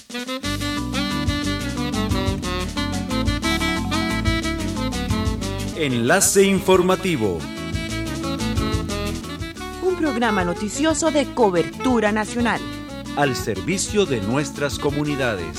Enlace informativo. Un programa noticioso de cobertura nacional. Al servicio de nuestras comunidades.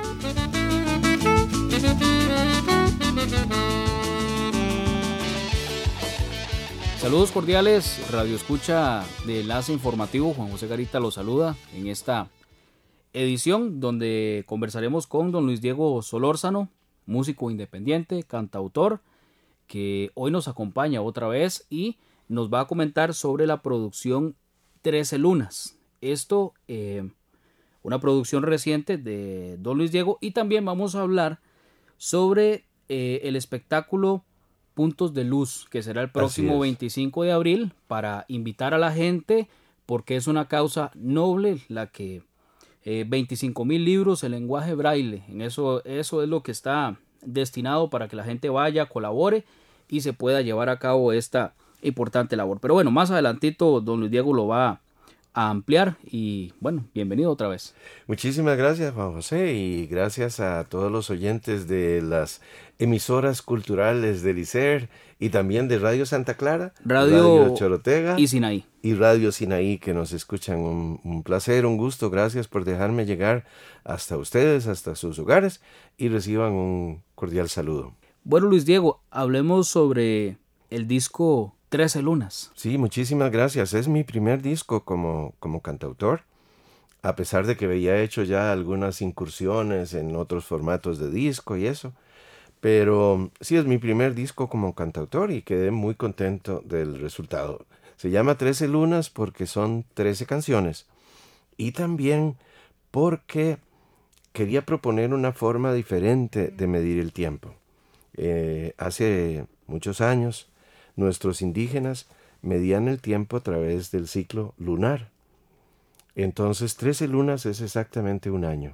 Saludos cordiales, Radio Escucha de Enlace Informativo. Juan José Garita los saluda en esta edición donde conversaremos con don Luis Diego Solórzano, músico independiente, cantautor, que hoy nos acompaña otra vez y nos va a comentar sobre la producción 13 Lunas. Esto, una producción reciente de don Luis Diego, y también vamos a hablar sobre el espectáculo Puntos de Luz, que será el próximo 25 de abril, para invitar a la gente, porque es una causa noble la que 25,000 libros en lenguaje braille, en eso es lo que está destinado para que la gente vaya, colabore y se pueda llevar a cabo esta importante labor. Pero bueno, más adelantito don Luis Diego lo va a ampliar y bueno, bienvenido otra vez. Muchísimas gracias, Juan José, y gracias a todos los oyentes de las emisoras culturales del ICER y también de Radio Santa Clara, Radio Chorotega y Sinaí. Y Radio Sinaí, que nos escuchan. Un placer, un gusto. Gracias por dejarme llegar hasta ustedes, hasta sus hogares, y reciban un cordial saludo. Bueno, Luis Diego, hablemos sobre el disco 13 Lunas. Sí, muchísimas gracias. Es mi primer disco como cantautor, a pesar de que había hecho ya algunas incursiones en otros formatos de disco y eso. Pero sí, es mi primer disco como cantautor y quedé muy contento del resultado. Se llama 13 Lunas porque son 13 canciones y también porque quería proponer una forma diferente de medir el tiempo. Hace muchos años nuestros indígenas medían el tiempo a través del ciclo lunar. Entonces 13 lunas es exactamente un año.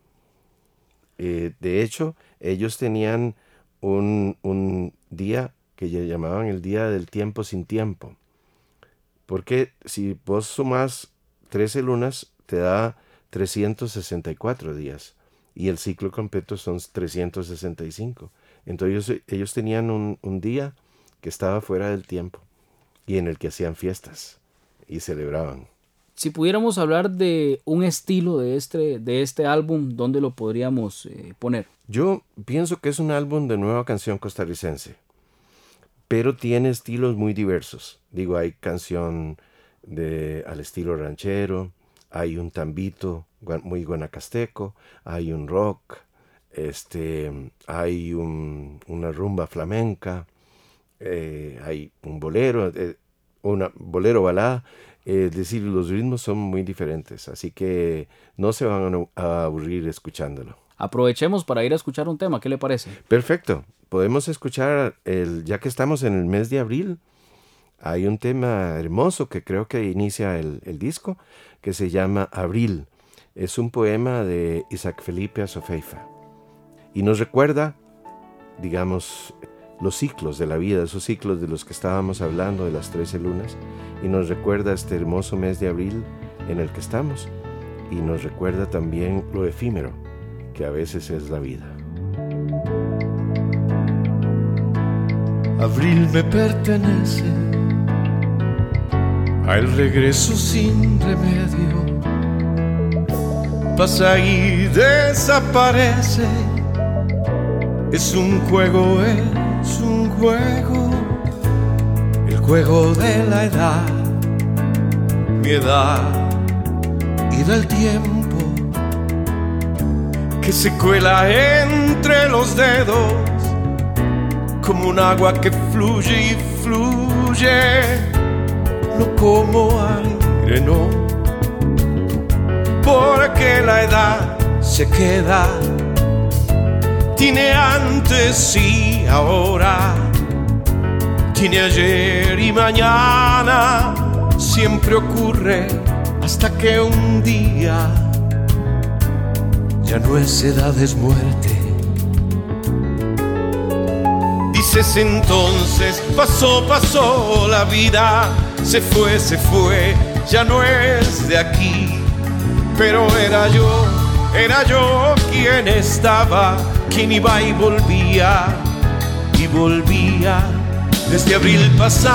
De hecho, ellos tenían un día que llamaban el día del tiempo sin tiempo. Porque si vos sumás 13 lunas, te da 364 días. Y el ciclo completo son 365. Entonces ellos tenían un día que estaba fuera del tiempo y en el que hacían fiestas y celebraban. Si pudiéramos hablar de un estilo de este álbum, ¿dónde lo podríamos poner? Yo pienso que es un álbum de nueva canción costarricense, pero tiene estilos muy diversos. Digo, hay canción al estilo ranchero, hay un tambito muy guanacasteco, hay un rock, hay una rumba flamenca, hay un bolero, una bolero balada. Es decir, los ritmos son muy diferentes, así que no se van a aburrir escuchándolo. Aprovechemos para ir a escuchar un tema, ¿qué le parece? Perfecto, podemos escuchar, ya que estamos en el mes de abril, hay un tema hermoso que creo que inicia el disco, que se llama Abril. Es un poema de Isaac Felipe Azofeifa y nos recuerda, digamos, los ciclos de la vida, esos ciclos de los que estábamos hablando, de las 13 lunas, y nos recuerda este hermoso mes de abril en el que estamos, y nos recuerda también lo efímero que a veces es la vida. Abril me pertenece, al regreso sin remedio, pasa y desaparece, es un juego, es un juego, el juego de la edad, mi edad y del tiempo que se cuela entre los dedos como un agua que fluye y fluye, no como aire, no, porque la edad se queda. Tiene antes y ahora, tiene ayer y mañana, siempre ocurre hasta que un día ya no es edad, es muerte. Dices entonces, pasó, pasó la vida, se fue, ya no es de aquí, pero era yo era yo quien estaba, quien iba y volvía, desde abril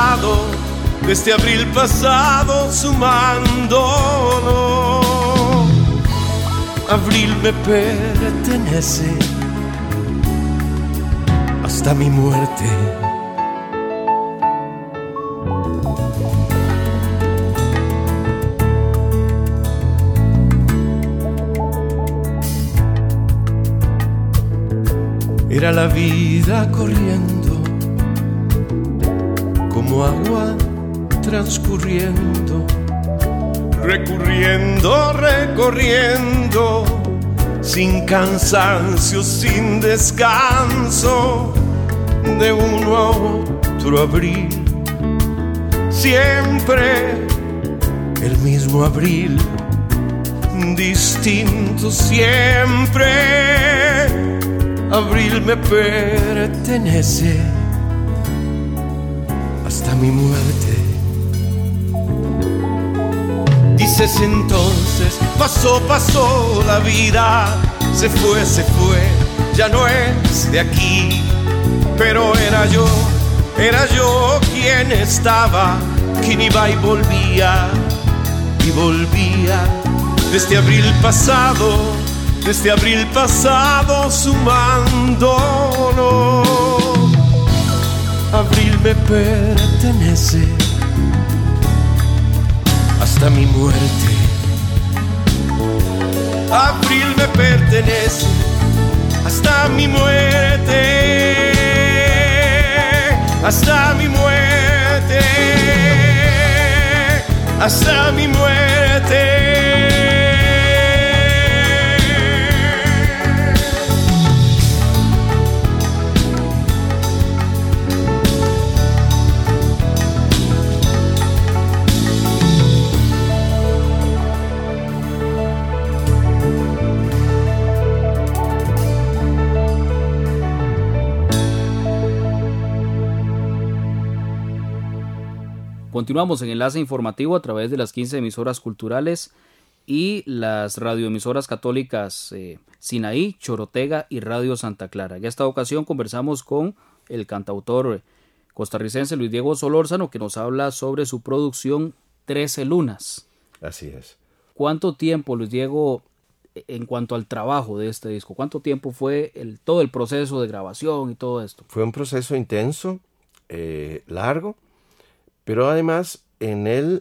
pasado sumándolo. Abril me pertenece hasta mi muerte. Era la vida corriendo como agua transcurriendo, recorriendo, sin cansancio, sin descanso, de uno a otro abril, siempre el mismo abril, distinto siempre. Abril me pertenece hasta mi muerte. Dices entonces, pasó la vida, se fue, ya no es de aquí. Pero era yo quien estaba, quien iba y volvía, desde abril pasado sumándolo. Abril me pertenece hasta mi muerte. Abril me pertenece hasta mi muerte, hasta mi muerte, hasta mi muerte. Continuamos en Enlace Informativo a través de las 15 emisoras culturales y las radioemisoras católicas Sinaí, Chorotega y Radio Santa Clara. En esta ocasión conversamos con el cantautor costarricense Luis Diego Solórzano, que nos habla sobre su producción 13 Lunas. Así es. ¿Cuánto tiempo, Luis Diego, en cuanto al trabajo de este disco? ¿Cuánto tiempo fue todo el proceso de grabación y todo esto? Fue un proceso intenso, largo, pero además en él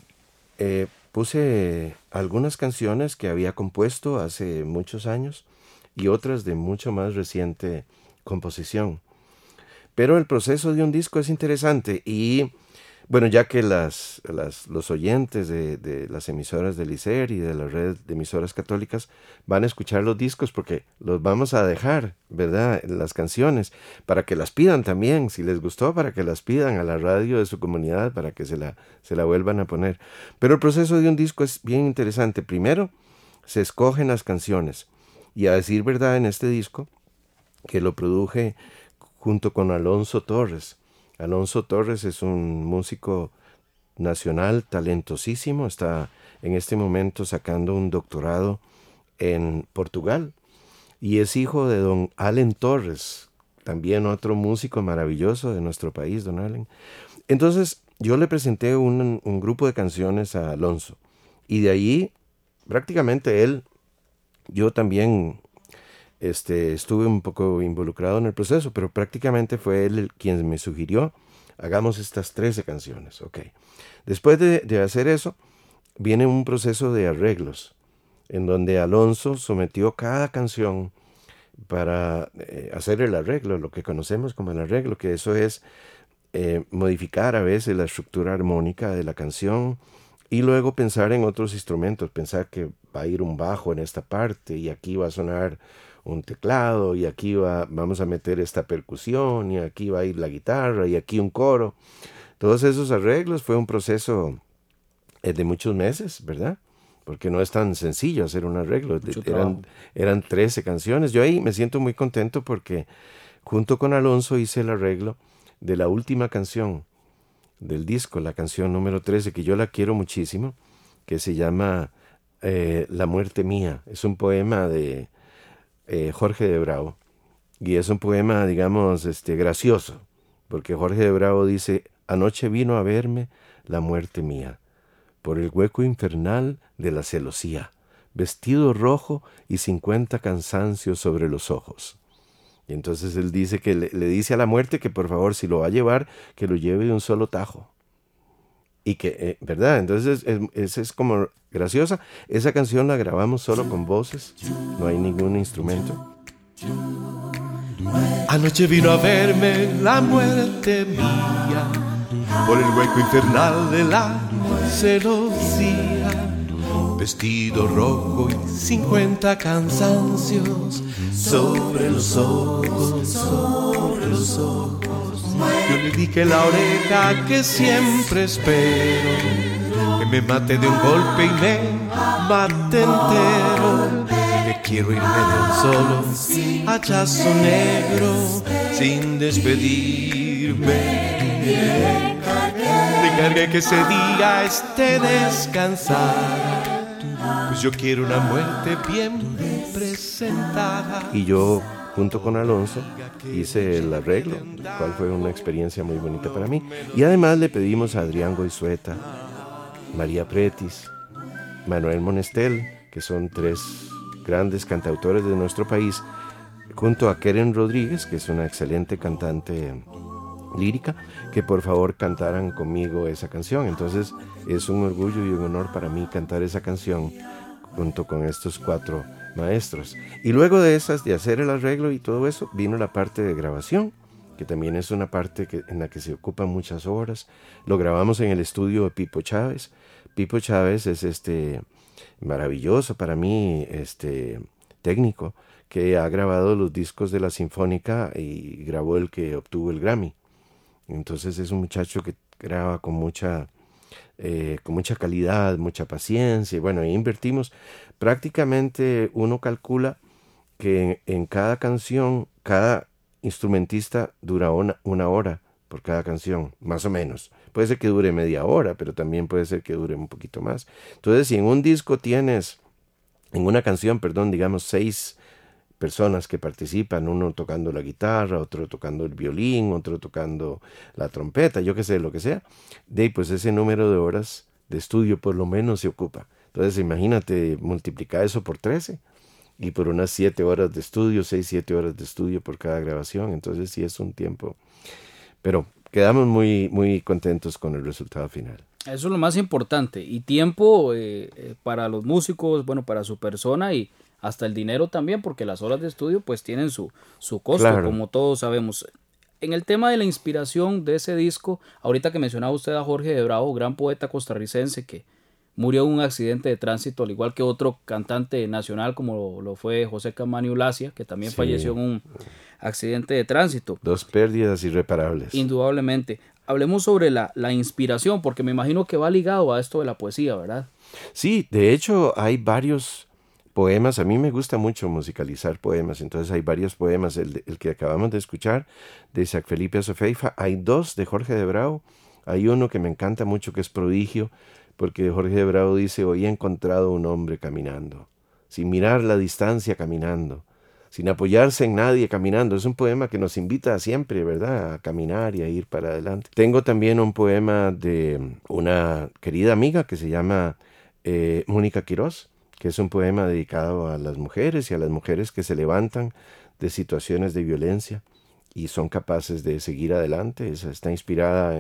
puse algunas canciones que había compuesto hace muchos años y otras de mucho más reciente composición. Pero el proceso de un disco es interesante y, bueno, ya que los oyentes de las emisoras del ICER y de la red de emisoras católicas van a escuchar los discos porque los vamos a dejar, ¿verdad?, las canciones, para que las pidan también, si les gustó, para que las pidan a la radio de su comunidad, para que se la vuelvan a poner. Pero el proceso de un disco es bien interesante. Primero, se escogen las canciones. Y a decir verdad, en este disco, que lo produje junto con Alonso Torres. Alonso Torres es un músico nacional talentosísimo, está en este momento sacando un doctorado en Portugal y es hijo de don Allen Torres, también otro músico maravilloso de nuestro país, don Allen. Entonces yo le presenté un grupo de canciones a Alonso y de ahí prácticamente yo también estuve un poco involucrado en el proceso, pero prácticamente fue él quien me sugirió, hagamos estas 13 canciones. Okay. Después de hacer eso, viene un proceso de arreglos, en donde Alonso sometió cada canción para hacer el arreglo, lo que conocemos como el arreglo, que eso es modificar a veces la estructura armónica de la canción, y luego pensar en otros instrumentos, pensar que va a ir un bajo en esta parte, y aquí va a sonar un teclado, y aquí vamos a meter esta percusión, y aquí va a ir la guitarra, y aquí un coro. Todos esos arreglos fue un proceso de muchos meses, ¿verdad? Porque no es tan sencillo hacer un arreglo. Eran 13 canciones. Yo ahí me siento muy contento porque junto con Alonso hice el arreglo de la última canción del disco, la canción número 13, que yo la quiero muchísimo, que se llama La muerte mía. Es un poema de Jorge de Bravo. Y es un poema, digamos, gracioso. Porque Jorge de Bravo dice: anoche vino a verme la muerte mía, por el hueco infernal de la celosía, vestido rojo y 50 cansancios sobre los ojos. Y entonces él dice que le dice a la muerte que por favor, si lo va a llevar, que lo lleve de un solo tajo. Y que, ¿verdad? Entonces es como graciosa. Esa canción la grabamos solo con voces, no hay ningún instrumento. Anoche vino a verme la muerte mía, por el hueco infernal de la celosía, vestido rojo y 50 cansancios sobre los ojos, sobre los ojos. Yo le dije en la oreja que siempre espero que me mate de un golpe y me mate entero. Que quiero irme de un solo hachazo negro sin despedirme. Le encargué que ese día esté descansada, pues yo quiero una muerte bien presentada. Y yo, junto con Alonso, hice el arreglo, lo cual fue una experiencia muy bonita para mí. Y además le pedimos a Adrián Goizueta, María Pretis, Manuel Monestel, que son 3 grandes cantautores de nuestro país, junto a Keren Rodríguez, que es una excelente cantante lírica, que por favor cantaran conmigo esa canción. Entonces es un orgullo y un honor para mí cantar esa canción junto con estos 4 maestros. Y luego de hacer el arreglo y todo eso, vino la parte de grabación, que también es una parte en la que se ocupan muchas horas. Lo grabamos en el estudio de Pipo Chávez. Pipo Chávez es maravilloso para mí, técnico, que ha grabado los discos de la Sinfónica y grabó el que obtuvo el Grammy. Entonces es un muchacho que graba con mucha calidad, mucha paciencia. Bueno, ahí invertimos. Prácticamente uno calcula que en cada canción, cada instrumentista dura una hora por cada canción, más o menos. Puede ser que dure media hora, pero también puede ser que dure un poquito más. Entonces, si en un disco tienes, en una canción, digamos 6 personas que participan, uno tocando la guitarra, otro tocando el violín, otro tocando la trompeta, yo qué sé, lo que sea, pues ese número de horas de estudio por lo menos se ocupa. Entonces, imagínate, multiplicar eso por 13 y por unas 7 horas de estudio, 6-7 horas de estudio por cada grabación. Entonces, sí es un tiempo. Pero quedamos muy, muy contentos con el resultado final. Eso es lo más importante. Y tiempo para los músicos, bueno, para su persona y hasta el dinero también, porque las horas de estudio pues tienen su costo, claro, como todos sabemos. En el tema de la inspiración de ese disco, ahorita que mencionaba usted a Jorge de Bravo, gran poeta costarricense que murió en un accidente de tránsito, al igual que otro cantante nacional como lo fue José Camaño Lacia, que también falleció en un accidente de tránsito. 2 pérdidas irreparables. Indudablemente. Hablemos sobre la inspiración, porque me imagino que va ligado a esto de la poesía, ¿verdad? Sí, de hecho hay varios poemas. A mí me gusta mucho musicalizar poemas, entonces hay varios poemas. El que acabamos de escuchar, de Isaac Felipe Azofeifa, hay 2 de Jorge de Bravo. Hay uno que me encanta mucho, que es Prodigio, porque Jorge de Bravo dice: hoy he encontrado un hombre caminando, sin mirar la distancia caminando, sin apoyarse en nadie caminando. Es un poema que nos invita siempre, ¿verdad?, a caminar y a ir para adelante. Tengo también un poema de una querida amiga que se llama Mónica Quirós, que es un poema dedicado a las mujeres y a las mujeres que se levantan de situaciones de violencia y son capaces de seguir adelante. Esa está inspirada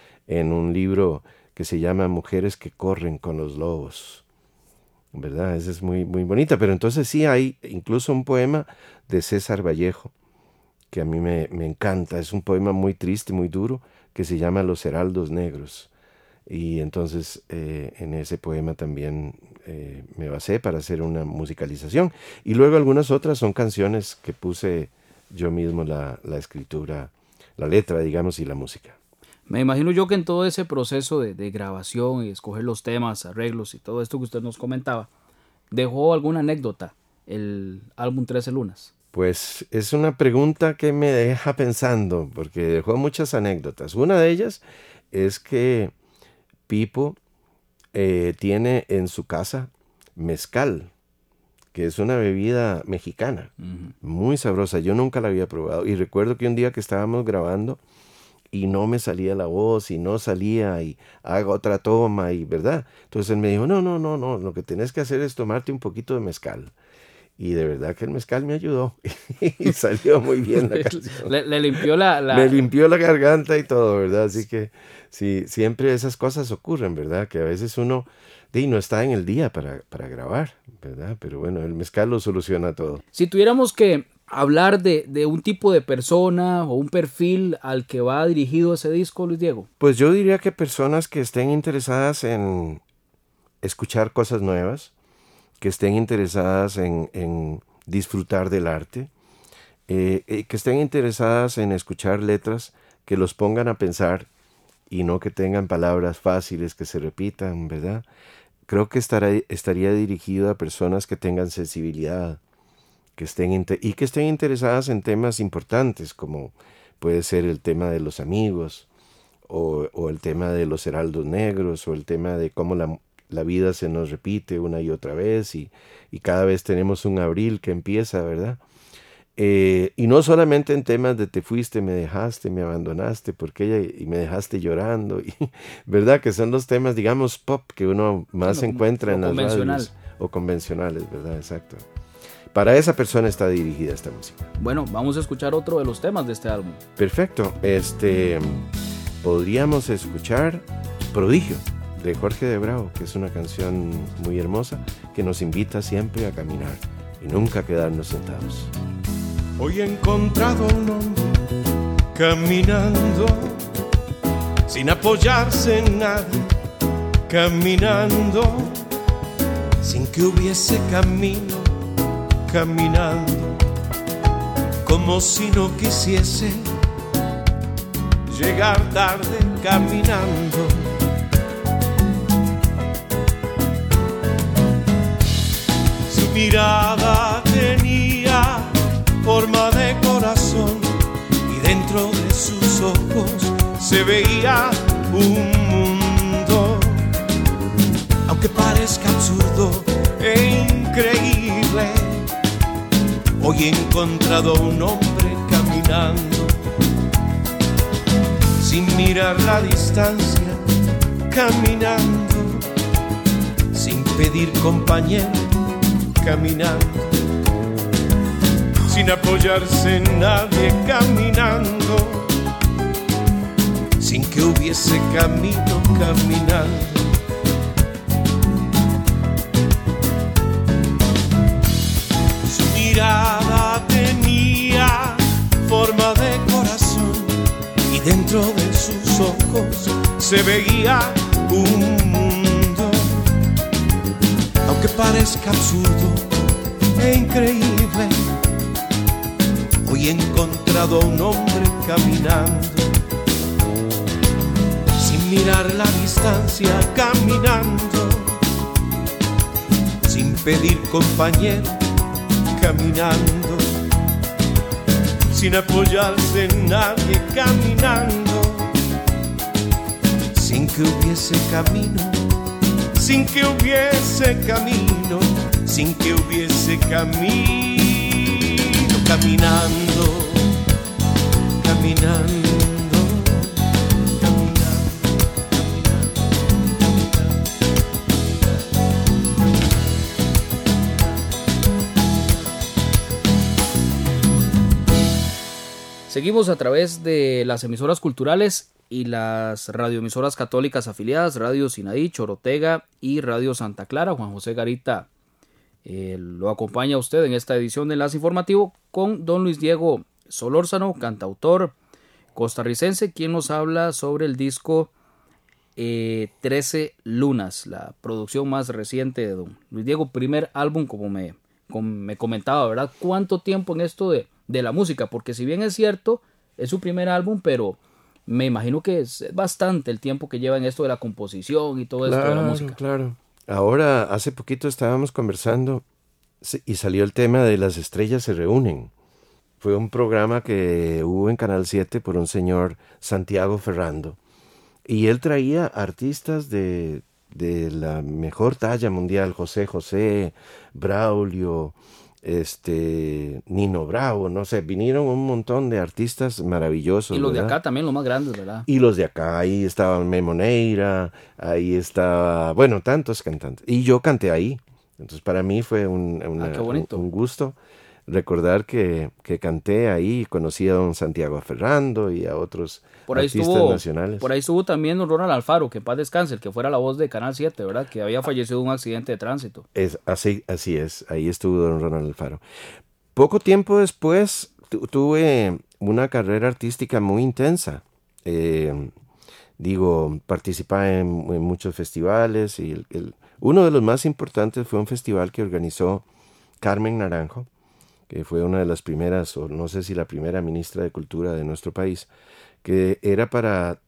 en un libro que se llama Mujeres que corren con los lobos, ¿verdad? Esa es muy, muy bonita. Pero entonces sí hay incluso un poema de César Vallejo que a mí me encanta. Es un poema muy triste, muy duro, que se llama Los Heraldos Negros. Y entonces en ese poema también me basé para hacer una musicalización. Y luego algunas otras son canciones que puse yo mismo la escritura, la letra, digamos, y la música. Me imagino yo que en todo ese proceso de grabación y escoger los temas, arreglos y todo esto que usted nos comentaba, ¿dejó alguna anécdota el álbum 13 Lunas? Pues es una pregunta que me deja pensando, porque dejó muchas anécdotas. Una de ellas es que Pipo tiene en su casa mezcal, que es una bebida mexicana, muy sabrosa. Yo nunca la había probado. Y recuerdo que un día que estábamos grabando y no me salía la voz y no salía y hago otra toma y ¿verdad? Entonces él me dijo, no, lo que tenés que hacer es tomarte un poquito de mezcal. Y de verdad que el mezcal me ayudó y salió muy bien la canción. Le limpió Me limpió la garganta y todo, ¿verdad? Así que sí, siempre esas cosas ocurren, ¿verdad? Que a veces uno no está en el día para grabar, ¿verdad? Pero bueno, el mezcal lo soluciona todo. Si tuviéramos que hablar de un tipo de persona o un perfil al que va dirigido ese disco, Luis Diego. Pues yo diría que personas que estén interesadas en escuchar cosas nuevas, que estén interesadas en disfrutar del arte, que estén interesadas en escuchar letras que los pongan a pensar y no que tengan palabras fáciles que se repitan, ¿verdad? Creo que estaría dirigido a personas que tengan sensibilidad, que estén interesadas en temas importantes, como puede ser el tema de los amigos, o el tema de los heraldos negros, o el tema de cómo la vida se nos repite una y otra vez, y cada vez tenemos un abril que empieza, ¿verdad? Y no solamente en temas de te fuiste, me dejaste, me abandonaste, y me dejaste llorando, ¿verdad? Que son los temas, digamos, pop que uno más encuentra en las radios. O convencionales, ¿verdad? Exacto. Para esa persona está dirigida esta música. Bueno, vamos a escuchar otro de los temas de este álbum. Perfecto. Podríamos escuchar Prodigio, de Jorge de Bravo, que es una canción muy hermosa que nos invita siempre a caminar y nunca quedarnos sentados. Hoy he encontrado un hombre caminando sin apoyarse en nadie, caminando sin que hubiese camino, caminando como si no quisiese llegar tarde, caminando. Su mirada tenía forma de corazón y dentro de sus ojos se veía un mundo. Aunque parezca absurdo e increíble, hoy he encontrado un hombre caminando sin mirar la distancia, caminando sin pedir compañero, caminando sin apoyarse en nadie, caminando sin que hubiese camino, caminando. Su mirada tenía forma de corazón y dentro de sus ojos se veía un mundo. Aunque parezca absurdo e increíble, hoy he encontrado a un hombre caminando sin mirar la distancia, caminando sin pedir compañero, caminando sin apoyarse en nadie, caminando sin que hubiese camino, sin que hubiese camino, sin que hubiese camino, caminando, caminando. Seguimos a través de las emisoras culturales y las radioemisoras católicas afiliadas, Radio Sinaí, Chorotega y Radio Santa Clara. Juan José Garita lo acompaña a usted en esta edición de Enlace Informativo con don Luis Diego Solórzano, cantautor costarricense, quien nos habla sobre el disco 13 Lunas, la producción más reciente de don Luis Diego, primer álbum, como me comentaba, ¿verdad? ¿Cuánto tiempo en esto de la música? Porque si bien es cierto, es su primer álbum, pero me imagino que es bastante el tiempo que lleva en esto de la composición y todo esto de la música. Claro. Ahora, hace poquito estábamos conversando y salió el tema de Las Estrellas se reúnen. Fue un programa que hubo en Canal 7 por un señor Santiago Ferrando. Y él traía artistas de de la mejor talla mundial, José José, Braulio, Nino Bravo, no sé, vinieron un montón de artistas maravillosos. Y los ¿verdad? de acá también, los más grandes, ¿verdad? Y los de acá, ahí estaba Memo Neira, ahí estaba, bueno, tantos cantantes. Y yo canté ahí. Entonces para mí fue qué bonito. un gusto recordar que canté ahí, conocí a don Santiago Ferrando y a otros artistas nacionales. Por ahí estuvo también don Ronald Alfaro, que en paz descanse, el que fuera la voz de Canal 7, ¿verdad? Que había fallecido en un accidente de tránsito. Así es, ahí estuvo don Ronald Alfaro. Poco tiempo después tuve una carrera artística muy intensa. Participaba en muchos festivales y uno de los más importantes fue un festival que organizó Carmen Naranjo, que fue una de las primeras, o no sé si la primera ministra de Cultura de nuestro país, que era para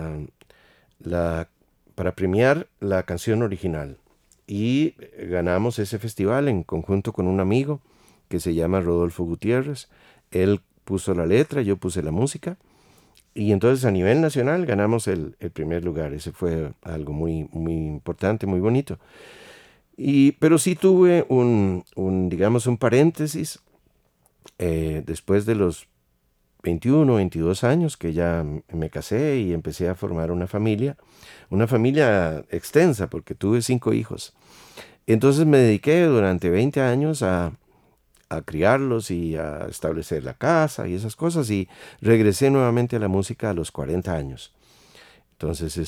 premiar la canción original. Y ganamos ese festival en conjunto con un amigo que se llama Rodolfo Gutiérrez. Él puso la letra, yo puse la música. Y entonces a nivel nacional ganamos el primer lugar. Ese fue algo muy, muy importante, muy bonito. Pero sí tuve un paréntesis después de los 21, 22 años que ya me casé y empecé a formar una familia extensa porque tuve 5 hijos. Entonces me dediqué durante 20 años a criarlos y a establecer la casa y esas cosas, y regresé nuevamente a la música a los 40 años. Entonces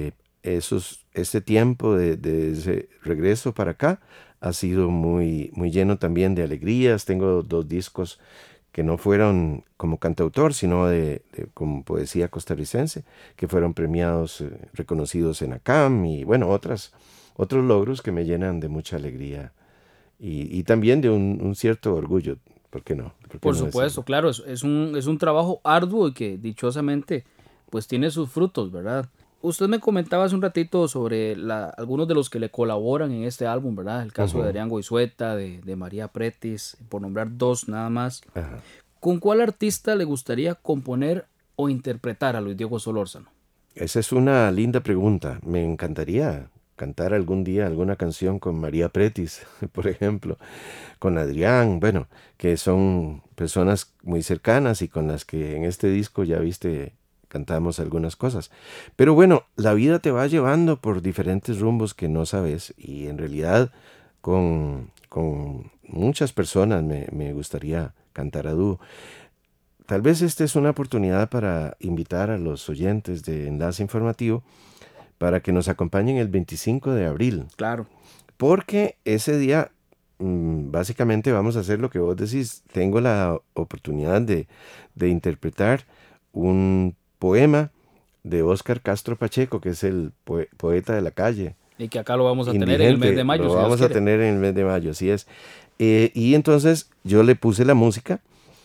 este tiempo de ese regreso para acá ha sido muy, muy lleno también de alegrías. Tengo 2 discos que no fueron como cantautor, sino como poesía costarricense, que fueron premiados, reconocidos en ACAM, y bueno, otros logros que me llenan de mucha alegría. Y también de un cierto orgullo, ¿por qué no? Por supuesto, claro, es un trabajo arduo y que dichosamente pues tiene sus frutos, ¿verdad? Usted me comentaba hace un ratito sobre algunos de los que le colaboran en este álbum, ¿verdad? El caso de Adrián Goizueta, de María Pretis, por nombrar 2 nada más. Ajá. ¿Con cuál artista le gustaría componer o interpretar a Luis Diego Solórzano? Esa es una linda pregunta. Me encantaría cantar algún día alguna canción con María Pretis, por ejemplo, con Adrián, bueno, que son personas muy cercanas y con las que en este disco ya viste, cantamos algunas cosas. Pero bueno, la vida te va llevando por diferentes rumbos que no sabes, y en realidad con muchas personas me gustaría cantar a dúo. Tal vez esta es una oportunidad para invitar a los oyentes de Enlace Informativo para que nos acompañen el 25 de abril. Claro. Porque ese día básicamente vamos a hacer lo que vos decís. Tengo la oportunidad de interpretar un poema de Óscar Castro Pacheco, que es el poeta de la calle. Y que acá lo vamos a tener en el mes de mayo. Lo vamos a tener en el mes de mayo, así es. Y entonces yo le puse la música,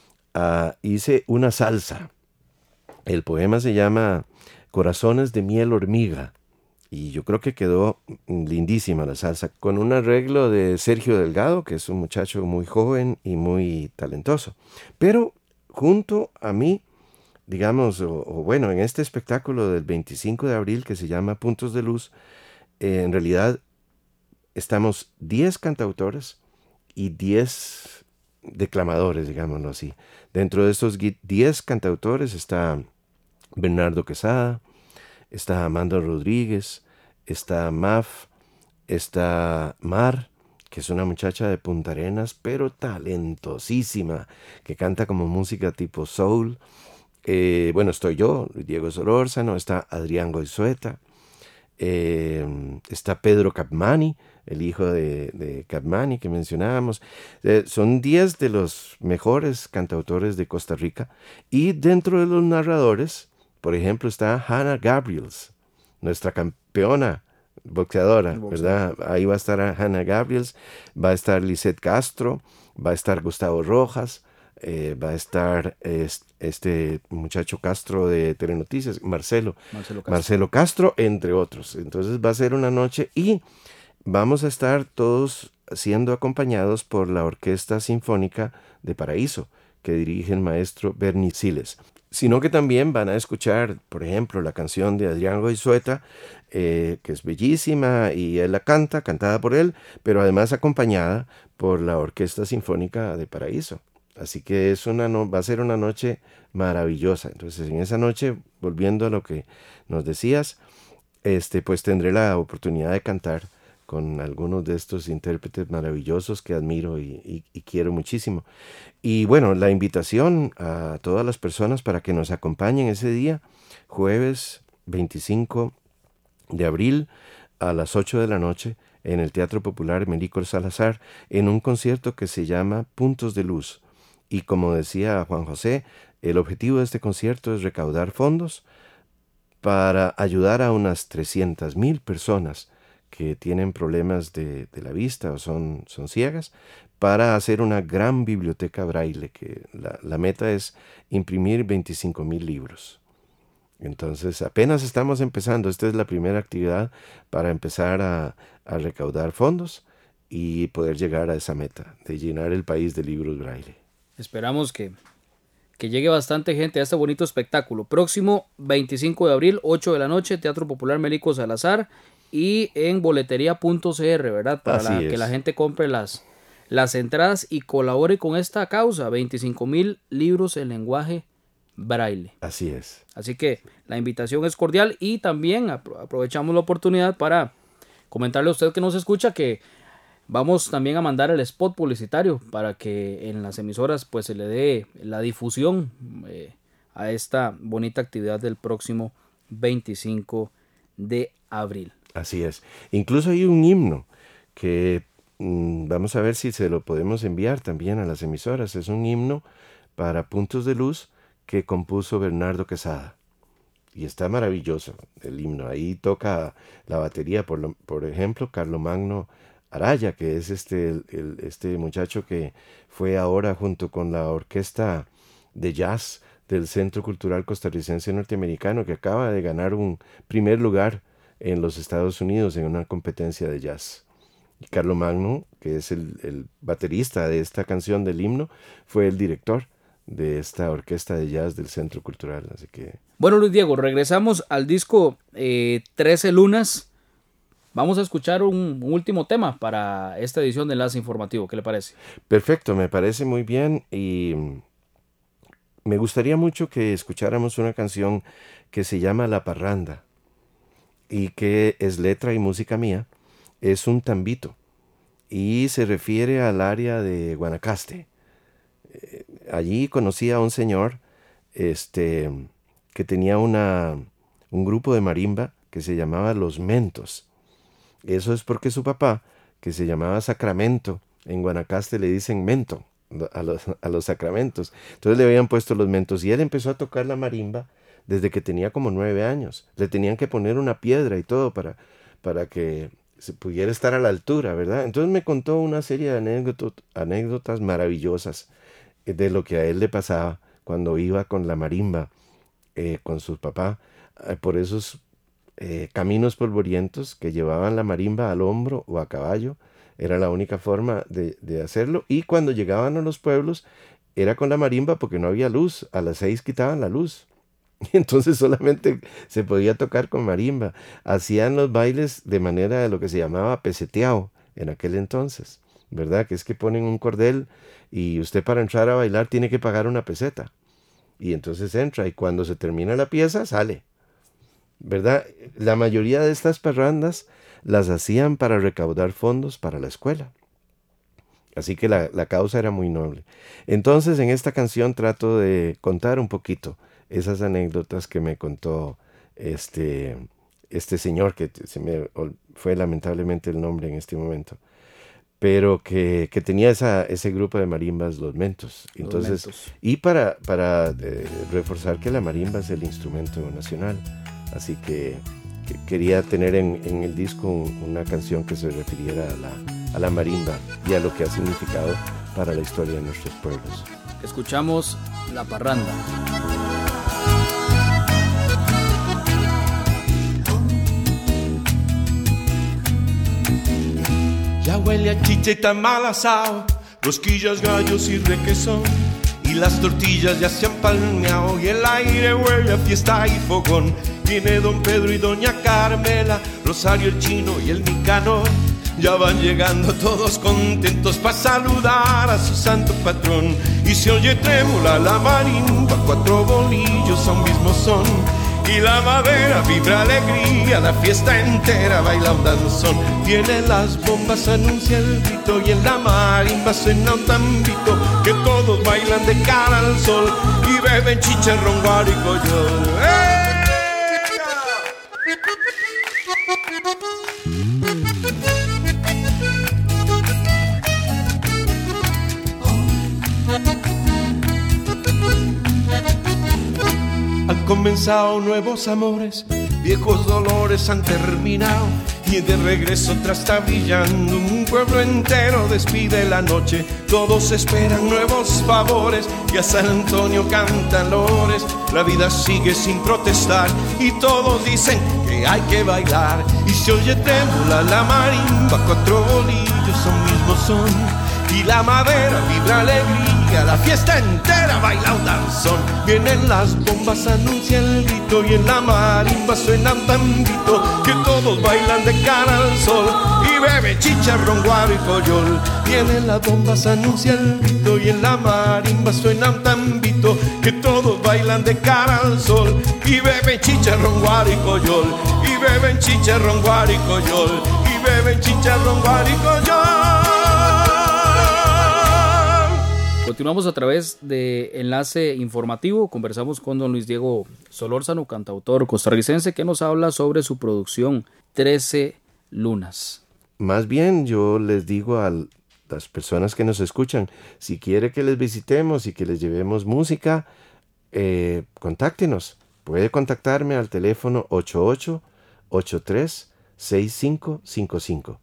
hice una salsa. El poema se llama Corazones de miel hormiga. Y yo creo que quedó lindísima la salsa, con un arreglo de Sergio Delgado, que es un muchacho muy joven y muy talentoso. Pero junto a mí, digamos, bueno, en este espectáculo del 25 de abril que se llama Puntos de Luz, en realidad estamos 10 cantautores y 10 declamadores, digámoslo así. Dentro de estos 10 cantautores está Bernardo Quesada, está Amanda Rodríguez, está Maf, está Mar, que es una muchacha de Punta Arenas, pero talentosísima, que canta como música tipo soul. Bueno, estoy yo, Diego Solórzano, está Adrián Goizueta, está Pedro Capmany, el hijo de Capmany que mencionábamos. Son 10 de los mejores cantautores de Costa Rica. Y dentro de los narradores, por ejemplo, está Hannah Gabriels, nuestra campeona boxeadora, ¿verdad? Ahí va a estar Hannah Gabriels, va a estar Lisette Castro, va a estar Gustavo Rojas, va a estar este muchacho Castro de Telenoticias, Marcelo Castro, entre otros. Entonces va a ser una noche y vamos a estar todos siendo acompañados por la Orquesta Sinfónica de Paraíso, que dirige el maestro Bernie Siles. sino que también van a escuchar, por ejemplo, la canción de Adrián Goizueta, que es bellísima y él la canta, cantada por él, pero además acompañada por la Orquesta Sinfónica de Paraíso. Así que va a ser una noche maravillosa. Entonces, en esa noche, volviendo a lo que nos decías, pues tendré la oportunidad de cantar con algunos de estos intérpretes maravillosos que admiro y quiero muchísimo. Y bueno, la invitación a todas las personas para que nos acompañen ese día, jueves 25 de abril a las 8 de la noche en el Teatro Popular Emerico Salazar, en un concierto que se llama Puntos de Luz. Y como decía Juan José, el objetivo de este concierto es recaudar fondos para ayudar a unas 300,000 personas que tienen problemas de la vista o son ciegas, para hacer una gran biblioteca braille, que la meta es imprimir 25,000 libros. Entonces apenas estamos empezando, esta es la primera actividad para empezar a recaudar fondos y poder llegar a esa meta de llenar el país de libros braille. Esperamos que llegue bastante gente a este bonito espectáculo. Próximo 25 de abril, 8 de la noche, Teatro Popular Melico Salazar y en boletería.cr, ¿verdad? Para que la gente compre las entradas y colabore con esta causa, 25,000 libros en lenguaje braille. Así es. Así que la invitación es cordial y también aprovechamos la oportunidad para comentarle a usted que nos escucha que vamos también a mandar el spot publicitario para que en las emisoras pues se le dé la difusión a esta bonita actividad del próximo 25 de abril. Así es. Incluso hay un himno que vamos a ver si se lo podemos enviar también a las emisoras. Es un himno para Puntos de Luz que compuso Bernardo Quesada. Y está maravilloso el himno. Ahí toca la batería, por ejemplo, Carlomagno Araya, que es este muchacho que fue ahora junto con la orquesta de jazz del Centro Cultural Costarricense Norteamericano, que acaba de ganar un primer lugar en los Estados Unidos en una competencia de jazz. Y Carlomagno, que es el baterista de esta canción del himno, fue el director de esta orquesta de jazz del Centro Cultural. Así que... Bueno, Luis Diego, regresamos al disco 13 Lunas. Vamos a escuchar un último tema para esta edición de Enlace Informativo. ¿Qué le parece? Perfecto, me parece muy bien y me gustaría mucho que escucháramos una canción que se llama La Parranda y que es letra y música mía. Es un tambito y se refiere al área de Guanacaste. Allí conocí a un señor que tenía un grupo de marimba que se llamaba Los Mentos. Eso es porque su papá, que se llamaba Sacramento, en Guanacaste le dicen mento a los sacramentos. Entonces le habían puesto los mentos y él empezó a tocar la marimba desde que tenía como 9 años. Le tenían que poner una piedra y todo para que se pudiera estar a la altura, ¿verdad? Entonces me contó una serie de anécdotas maravillosas de lo que a él le pasaba cuando iba con la marimba, con su papá, por esos caminos polvorientos que llevaban la marimba al hombro o a caballo. Era la única forma de hacerlo. Y cuando llegaban a los pueblos era con la marimba porque no había luz. A las 6 quitaban la luz. Y entonces solamente se podía tocar con marimba. Hacían los bailes de manera de lo que se llamaba peseteado en aquel entonces, ¿verdad? Que es que ponen un cordel y usted para entrar a bailar tiene que pagar una peseta. Y entonces entra y cuando se termina la pieza sale, ¿verdad? La mayoría de estas parrandas las hacían para recaudar fondos para la escuela. Así que la causa era muy noble. Entonces en esta canción trato de contar un poquito esas anécdotas que me contó este señor, que se me fue lamentablemente el nombre en este momento, pero que tenía ese grupo de marimbas, Los Mentos. Entonces, y para reforzar que la marimba es el instrumento nacional. Así que quería tener en el disco una canción que se refiriera a la marimba y a lo que ha significado para la historia de nuestros pueblos. Escuchamos La Parranda. Ya huele a chicha y tamal asado, rosquillas, gallos y requesón, y las tortillas ya se han palmeado y el aire huele a fiesta y fogón. Viene don Pedro y doña Carmela, Rosario el chino y el Nicanor. Ya van llegando todos contentos para saludar a su santo patrón. Y se oye trémula la marimba, 4 bolillos a un mismo son. Y la madera vibra alegría, la fiesta entera baila un danzón. Vienen las bombas, anuncia el grito, y en la marimba suena un tambito, que todos bailan de cara al sol y beben chicharrón, guaricoyol. Han comenzado nuevos amores, viejos dolores han terminado, y de regreso trastabillando un pueblo entero despide la noche. Todos esperan nuevos favores y a San Antonio cantan lores. La vida sigue sin protestar y todos dicen que hay que bailar. Y se oye trémula la marimba, 4 bolillos a un mismo son. Y la madera vibra alegría, la fiesta entera baila un danzón. Vienen las bombas, anuncia el grito, y en la marimba suena un tambito, que todos bailan de cara al sol y beben chicharrón, guaricoyol. Vienen las bombas, anuncia el grito, y en la marimba suena un tambito, que todos bailan de cara al sol y beben chicharrón, guaricoyol. Y beben chicharrón, guaricoyol. Y beben chicharrón, guaricoyol. Continuamos a través de Enlace Informativo. Conversamos con don Luis Diego Solórzano, cantautor costarricense, que nos habla sobre su producción 13 Lunas. Más bien yo les digo a las personas que nos escuchan, si quiere que les visitemos y que les llevemos música, contáctenos. Puede contactarme al teléfono 88-83-6555.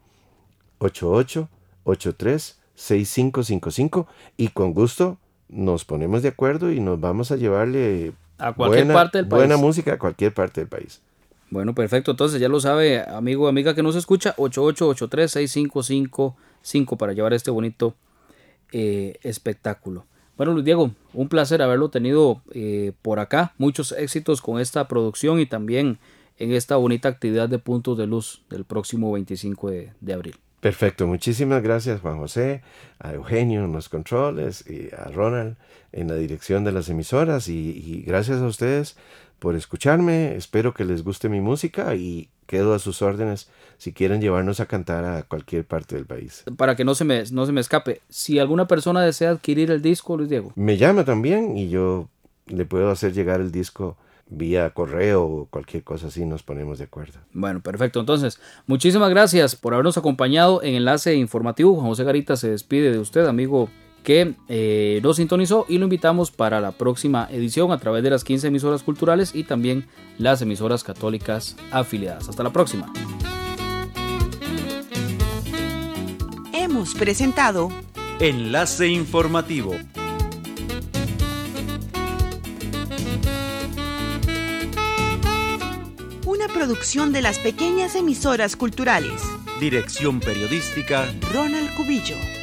88-83-6555, y con gusto nos ponemos de acuerdo y nos vamos a llevarle a cualquier parte del país. Buena música a cualquier parte del país. Bueno, perfecto. Entonces ya lo sabe, amigo o amiga que nos escucha, 8883-6555 para llevar este bonito espectáculo. Bueno, Luis Diego, un placer haberlo tenido por acá. Muchos éxitos con esta producción y también en esta bonita actividad de Puntos de Luz del próximo 25 de abril. Perfecto, muchísimas gracias Juan José, a Eugenio en los controles y a Ronald en la dirección de las emisoras, y gracias a ustedes por escucharme. Espero que les guste mi música y quedo a sus órdenes si quieren llevarnos a cantar a cualquier parte del país. Para que no se me escape, si alguna persona desea adquirir el disco, Luis Diego, me llama también y yo le puedo hacer llegar el disco vía correo o cualquier cosa así, nos ponemos de acuerdo. Bueno, perfecto. Entonces, muchísimas gracias por habernos acompañado en Enlace Informativo. Juan José Garita se despide de usted, amigo que nos sintonizó, y lo invitamos para la próxima edición a través de las 15 emisoras culturales y también las emisoras católicas afiliadas. Hasta la próxima. Hemos presentado Enlace Informativo. una producción de las pequeñas emisoras culturales. Dirección periodística Ronald Cubillo.